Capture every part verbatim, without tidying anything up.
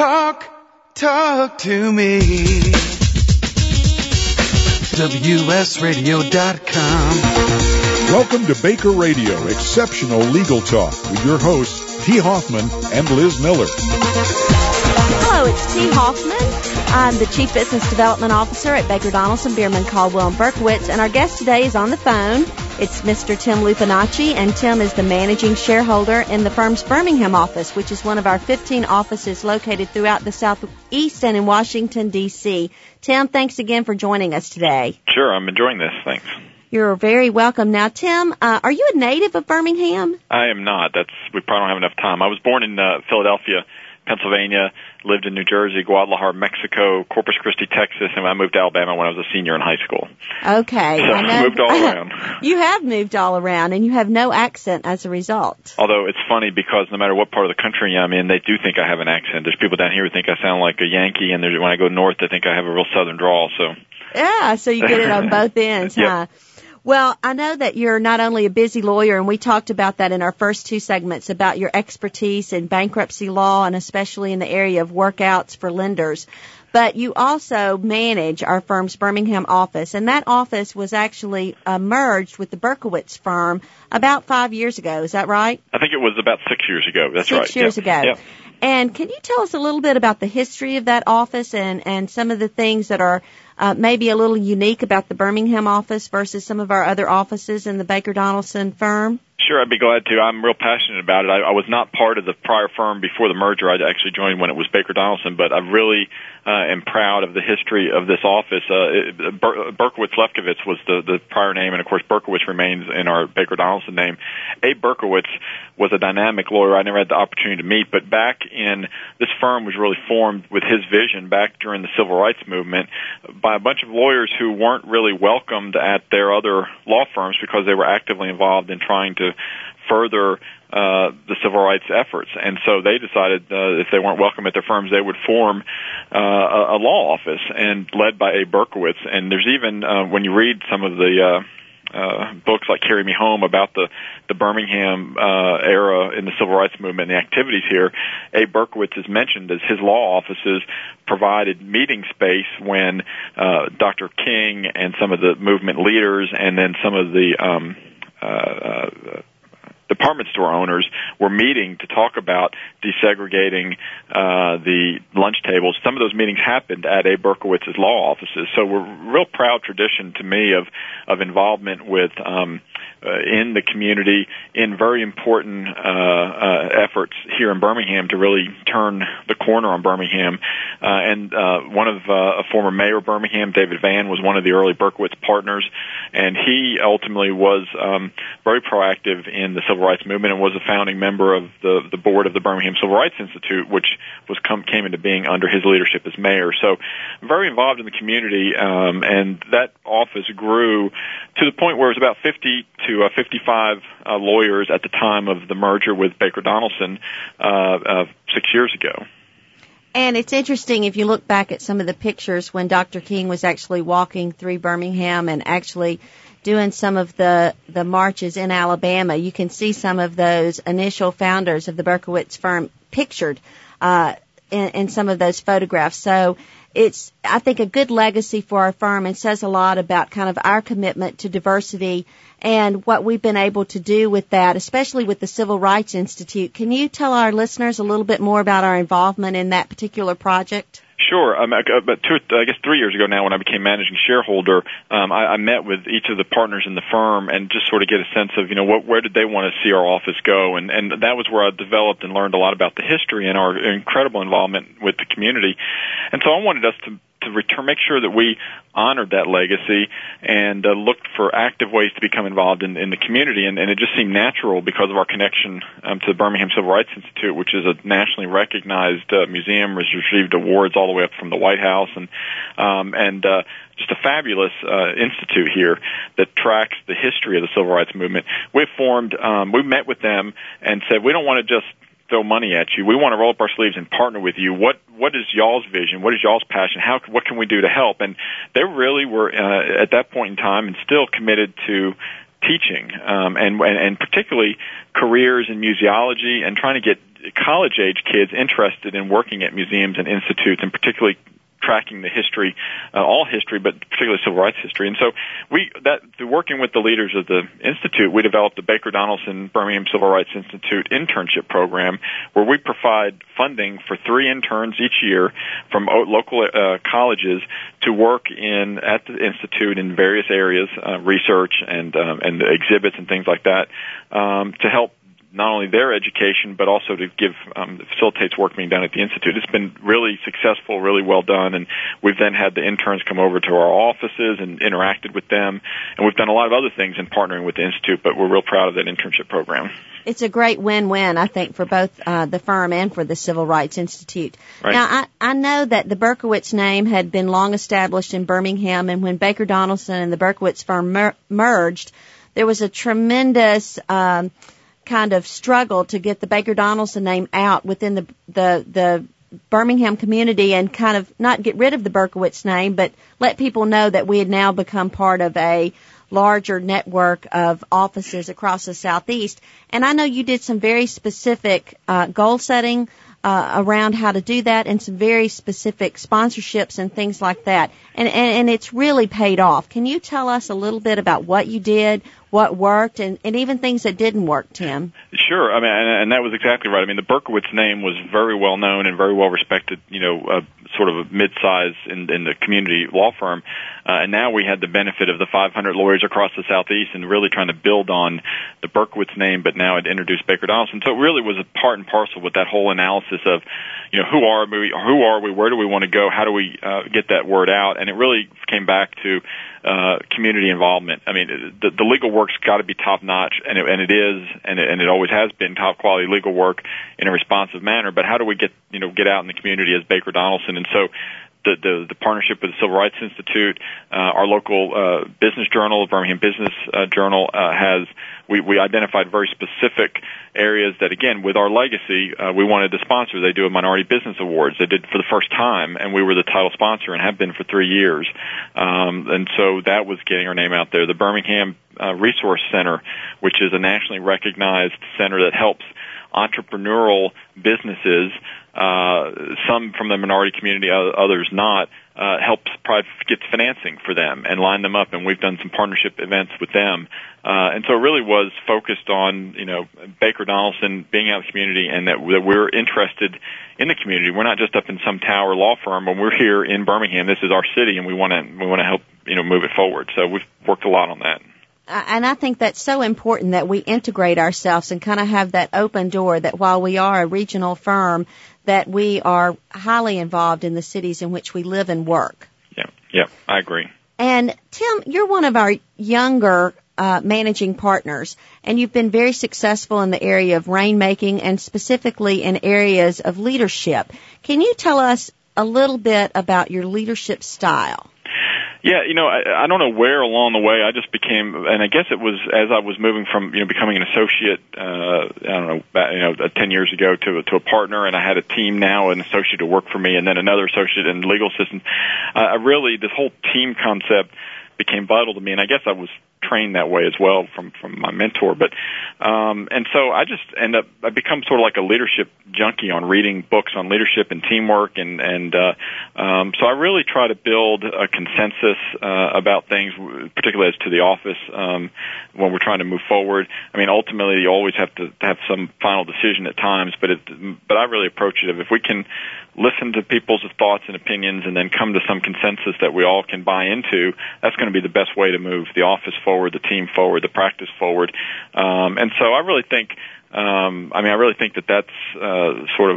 Talk, talk to me. W S radio dot com. Welcome to Baker Radio, exceptional legal talk with your hosts, T. Hoffman and Liz Miller. Hello, it's T. Hoffman. I'm the Chief Business Development Officer at Baker Donaldson, Bierman, Caldwell, and Berkowitz, and our guest today is on the phone. It's Mister Tim Lupinacci, and Tim is the managing shareholder in the firm's Birmingham office, which is one of our fifteen offices located throughout the Southeast and in Washington, D C Tim, thanks again for joining us today. Sure, I'm enjoying this. Thanks. You're very welcome. Now, Tim, uh, are you a native of Birmingham? I am not. That's we probably don't have enough time. I was born in uh, Philadelphia, Pennsylvania, lived in New Jersey, Guadalajara, Mexico, Corpus Christi, Texas, and I moved to Alabama when I was a senior in high school. Okay. So I know. I moved all around. You have moved all around, and you have no accent as a result. Although it's funny because no matter what part of the country I'm in, they do think I have an accent. There's people down here who think I sound like a Yankee, and there's, when I go north, they think I have a real southern drawl. So. Yeah, so you get it on both ends, yep. huh? Well, I know that you're not only a busy lawyer, and we talked about that in our first two segments about your expertise in bankruptcy law and especially in the area of workouts for lenders, but you also manage our firm's Birmingham office, and that office was actually uh, merged with the Berkowitz firm about five years ago. Is that right? I think it was about six years ago. That's six right. Six years yep. ago. Yep. And can you tell us a little bit about the history of that office and, and some of the things that are uh, maybe a little unique about the Birmingham office versus some of our other offices in the Baker Donaldson firm? Sure, I'd be glad to. I'm real passionate about it. I, I was not part of the prior firm before the merger. I actually joined when it was Baker Donaldson, but I really uh, am proud of the history of this office. Uh, it, Ber- Berkowitz Lefkowitz was the, the prior name, and of course Berkowitz remains in our Baker Donaldson name. Abe Berkowitz was a dynamic lawyer I never had the opportunity to meet, but back in, this firm was really formed with his vision back during the Civil Rights Movement by a bunch of lawyers who weren't really welcomed at their other law firms because they were actively involved in trying to further uh, the civil rights efforts. And so they decided uh, if they weren't welcome at their firms, they would form uh, a, a law office, and led by Abe Berkowitz. And there's even, uh, when you read some of the uh, uh, books like Carry Me Home about the, the Birmingham uh, era in the civil rights movement and the activities here, Abe Berkowitz is mentioned as his law offices provided meeting space when uh, Doctor King and some of the movement leaders and then some of the um, uh, uh, department store owners were meeting to talk about desegregating uh, the lunch tables. Some of those meetings happened at Abe Berkowitz's law offices. So we're a real proud tradition to me of, of involvement with um, uh, in the community in very important uh, uh, efforts here in Birmingham to really turn the corner on Birmingham. Uh, and uh, one of uh, a former mayor of Birmingham, David Vann, was one of the early Berkowitz partners, and he ultimately was um, very proactive in the civil rights movement and was a founding member of the, the board of the Birmingham Civil Rights Institute, which was come, came into being under his leadership as mayor. So very involved in the community, um, and that office grew to the point where it was about fifty to fifty-five uh, lawyers at the time of the merger with Baker Donaldson uh, uh, six years ago. And it's interesting if you look back at some of the pictures when Doctor King was actually walking through Birmingham and actually doing some of the, the marches in Alabama, you can see some of those initial founders of the Berkowitz firm pictured uh, in, in some of those photographs. So it's, I think, a good legacy for our firm and says a lot about kind of our commitment to diversity and what we've been able to do with that, especially with the Civil Rights Institute. Can you tell our listeners a little bit more about our involvement in that particular project? Sure. Um, about two, I guess three years ago now, when I became managing shareholder, um, I, I met with each of the partners in the firm and just sort of get a sense of, you know, what, where did they want to see our office go, and and that was where I developed and learned a lot about the history and our incredible involvement with the community, and so I wanted us to. to return, make sure that we honored that legacy and uh, looked for active ways to become involved in, in the community. And, and it just seemed natural because of our connection um, to the Birmingham Civil Rights Institute, which is a nationally recognized uh, museum, has received awards all the way up from the White House, and um, and uh, just a fabulous uh, institute here that tracks the history of the civil rights movement. We formed, um, we met with them and said, we don't want to just throw money at you. We want to roll up our sleeves and partner with you. What what is y'all's vision? What is y'all's passion? How what can we do to help? And they really were uh, at that point in time and still committed to teaching, um, and, and and particularly careers in museology and trying to get college-age kids interested in working at museums and institutes, and particularly tracking the history, uh, all history, but particularly civil rights history. And so we, that, through working with the leaders of the Institute, we developed the Baker Donelson Birmingham Civil Rights Institute internship program, where we provide funding for three interns each year from local uh, colleges to work in at the Institute in various areas, uh, research and um, and exhibits and things like that, um, to help not only their education, but also to give, um, facilitates work being done at the Institute. It's been really successful, really well done, and we've then had the interns come over to our offices and interacted with them, and we've done a lot of other things in partnering with the Institute, but we're real proud of that internship program. It's a great win-win, I think, for both uh, the firm and for the Civil Rights Institute. Right. Now, I, I know that the Berkowitz name had been long established in Birmingham, and when Baker Donelson and the Berkowitz firm mer- merged, there was a tremendous um, kind of struggle to get the Baker Donelson name out within the the the Birmingham community, and kind of not get rid of the Berkowitz name, but let people know that we had now become part of a larger network of offices across the Southeast. And I know you did some very specific uh, goal setting uh, around how to do that, and some very specific sponsorships and things like that. And, and, and it's really paid off. Can you tell us a little bit about what you did, what worked, and, and even things that didn't work, Tim? Sure. I mean, and, and that was exactly right. I mean, the Berkowitz name was very well known and very well respected, you know, uh, sort of a mid-size in, in the community law firm. Uh, and now we had the benefit of the five hundred lawyers across the Southeast and really trying to build on the Berkowitz name, but now it introduced Baker Donelson. So it really was a part and parcel with that whole analysis of, you know, who are we, who are we, where do we want to go, how do we uh, get that word out? And it really came back to uh, community involvement. I mean, the, the legal work's got to be top-notch, and it, and it is, and it, and it always has been top-quality legal work in a responsive manner. But how do we get, you know, get out in the community as Baker Donelson? And so the, the, the partnership with the Civil Rights Institute, uh, our local uh, business journal, Birmingham Business uh, Journal, uh, has we, we identified very specific areas that, again, with our legacy, uh, we wanted to sponsor. They do a Minority Business Awards. They did for the first time, and we were the title sponsor and have been for three years. Um, and so that was getting our name out there. The Birmingham uh, Resource Center, which is a nationally recognized center that helps entrepreneurial businesses, uh, some from the minority community, others not, uh, helps provide, gets financing for them and line them up, and we've done some partnership events with them. Uh, and so it really was focused on, you know, Baker Donelson being out in the community, and that, that we're interested in the community. We're not just up in some tower law firm. When we're here in Birmingham, this is our city, and we want to we want to help, you know, move it forward. So we've worked a lot on that. And I think that's so important that we integrate ourselves and kind of have that open door, that while we are a regional firm, that we are highly involved in the cities in which we live and work. Yeah, yeah, I agree. And Tim, you're one of our younger uh, managing partners, and you've been very successful in the area of rainmaking and specifically in areas of leadership. Can you tell us a little bit about your leadership style? Yeah, you know, I, I don't know where along the way I just became, and I guess it was as I was moving from, you know, becoming an associate, uh, I don't know, you know, ten years ago to to a partner, and I had a team now, an associate to work for me, and then another associate in legal assistance. Uh, I really, this whole team concept became vital to me, and I guess I was trained that way as well from from my mentor. But um and so I just end up I become sort of like a leadership junkie on reading books on leadership and teamwork, and and uh um so I really try to build a consensus uh about things, particularly as to the office, um when we're trying to move forward. I mean, ultimately you always have to have some final decision at times, but it but I really approach it of, if we can listen to people's thoughts and opinions and then come to some consensus that we all can buy into, that's going to be the best way to move the office forward, the team forward, the practice forward. Um, and so I really think, um, I mean, I really think that that's uh, sort of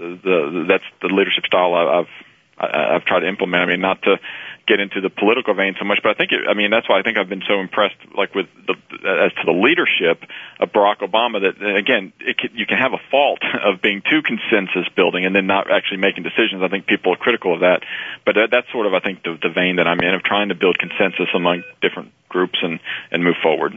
the that's the leadership style I've I've tried to implement. I mean, not to get into the political vein so much, but I think, it, I mean, that's why I think I've been so impressed, like with the, as to the leadership of Barack Obama, that, again, it can, you can have a fault of being too consensus building and then not actually making decisions. I think people are critical of that, but that, that's sort of, I think, the, the vein that I'm in, of trying to build consensus among different groups and, and move forward.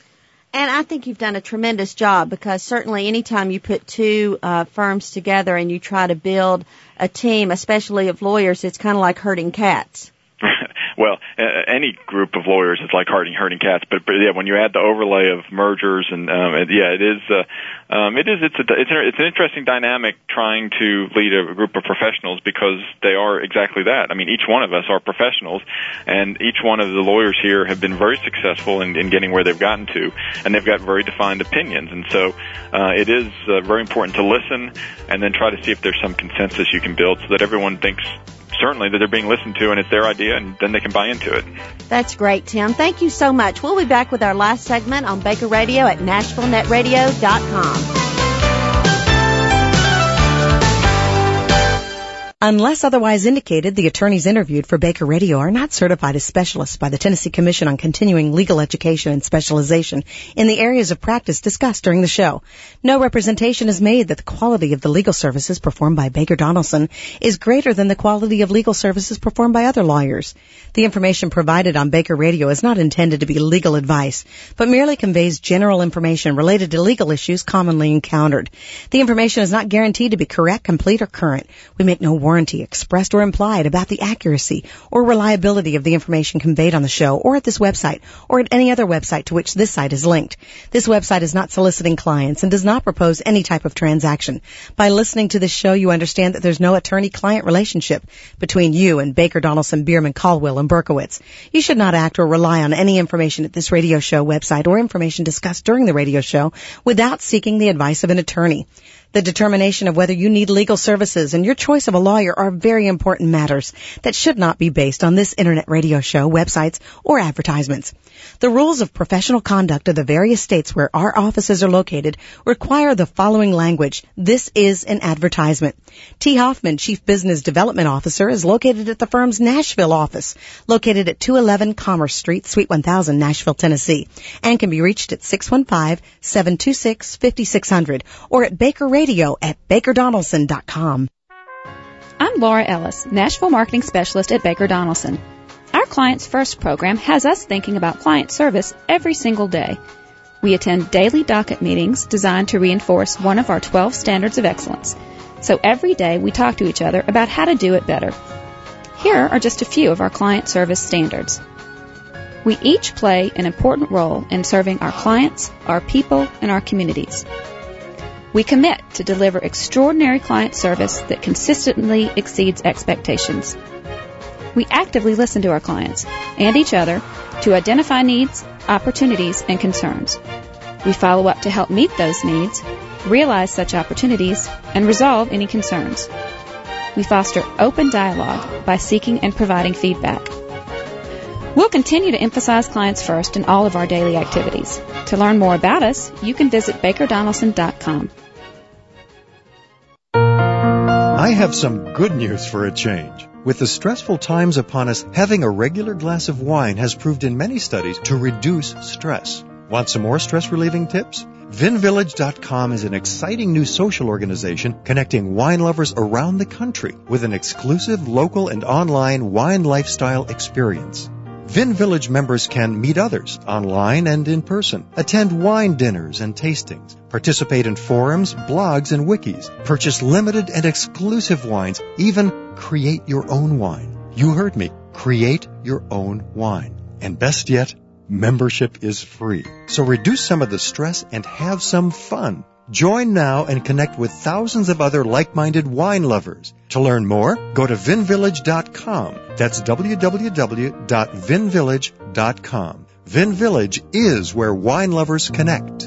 And I think you've done a tremendous job, because certainly anytime you put two uh, firms together and you try to build a team, especially of lawyers, it's kind of like herding cats. well, uh, any group of lawyers is like herding herding cats. But, but yeah, when you add the overlay of mergers and um, it, yeah, it is. Uh, um, it is. It's a. It's, a, it's an interesting dynamic trying to lead a group of professionals because they are exactly that. I mean, each one of us are professionals, and each one of the lawyers here have been very successful in, in getting where they've gotten to, and they've got very defined opinions. And so, uh, it is uh, very important to listen and then try to see if there's some consensus you can build so that everyone thinks certainly that they're being listened to and it's their idea, and then they can buy into it. That's great, Tim. Thank you so much. We'll be back with our last segment on Baker Radio at Nashville Net Radio dot com. Unless otherwise indicated, the attorneys interviewed for Baker Radio are not certified as specialists by the Tennessee Commission on Continuing Legal Education and Specialization in the areas of practice discussed during the show. No representation is made that the quality of the legal services performed by Baker Donaldson is greater than the quality of legal services performed by other lawyers. The information provided on Baker Radio is not intended to be legal advice, but merely conveys general information related to legal issues commonly encountered. The information is not guaranteed to be correct, complete, or current. We make no warranty expressed or implied about the accuracy or reliability of the information conveyed on the show or at this website or at any other website to which this site is linked. This website is not soliciting clients and does not propose any type of transaction. By listening to this show, you understand that there's no attorney-client relationship between you and Baker Donaldson, Bierman, Caldwell, and Berkowitz. You should not act or rely on any information at this radio show website or information discussed during the radio show without seeking the advice of an attorney. The determination of whether you need legal services and your choice of a lawyer are very important matters that should not be based on this internet radio show, websites, or advertisements. The rules of professional conduct of the various states where our offices are located require the following language. This is an advertisement. T. Hoffman, Chief Business Development Officer, is located at the firm's Nashville office, located at two eleven Commerce Street, Suite one thousand, Nashville, Tennessee, and can be reached at six one five, seven two six, five six zero zero or at Baker Radio at Baker Donaldson dot com. I'm Laura Ellis, Nashville Marketing Specialist at Baker Donaldson. Our Clients First program has us thinking about client service every single day. We attend daily docket meetings designed to reinforce one of our twelve standards of excellence. So every day we talk to each other about how to do it better. Here are just a few of our client service standards. We each play an important role in serving our clients, our people, and our communities. We commit to deliver extraordinary client service that consistently exceeds expectations. We actively listen to our clients and each other to identify needs, opportunities, and concerns. We follow up to help meet those needs, realize such opportunities, and resolve any concerns. We foster open dialogue by seeking and providing feedback. We'll continue to emphasize clients first in all of our daily activities. To learn more about us, you can visit Baker Donaldson dot com. I have some good news for a change. With the stressful times upon us, having a regular glass of wine has proved in many studies to reduce stress. Want some more stress-relieving tips? Vin Village dot com is an exciting new social organization connecting wine lovers around the country with an exclusive local and online wine lifestyle experience. Vin Village members can meet others online and in person, attend wine dinners and tastings, participate in forums, blogs, and wikis, purchase limited and exclusive wines, even create your own wine. You heard me. Create your own wine. And best yet, membership is free. So reduce some of the stress and have some fun. Join now and connect with thousands of other like-minded wine lovers. To learn more, go to Vin Village dot com. That's w w w dot Vin Village dot com. Vin Village is where wine lovers connect.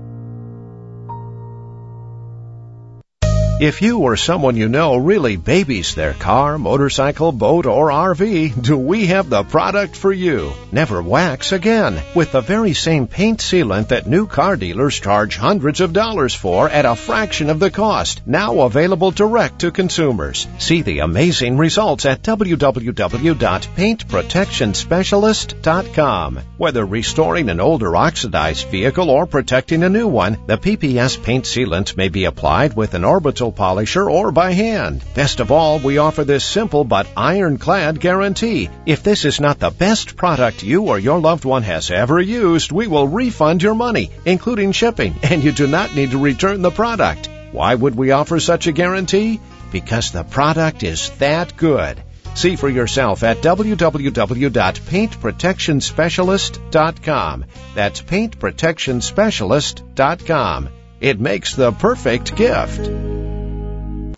If you or someone you know really babies their car, motorcycle, boat, or R V, do we have the product for you? Never wax again with the very same paint sealant that new car dealers charge hundreds of dollars for at a fraction of the cost, now available direct to consumers. See the amazing results at w w w dot paint protection specialist dot com. Whether restoring an older oxidized vehicle or protecting a new one, the P P S paint sealant may be applied with an orbital polisher or by hand. Best of all, we offer this simple but ironclad guarantee. If this is not the best product you or your loved one has ever used, we will refund your money, including shipping, and you do not need to return the product. Why would we offer such a guarantee? Because the product is that good. See for yourself at w w w dot paint protection specialist dot com. That's paint protection specialist dot com. It makes the perfect gift.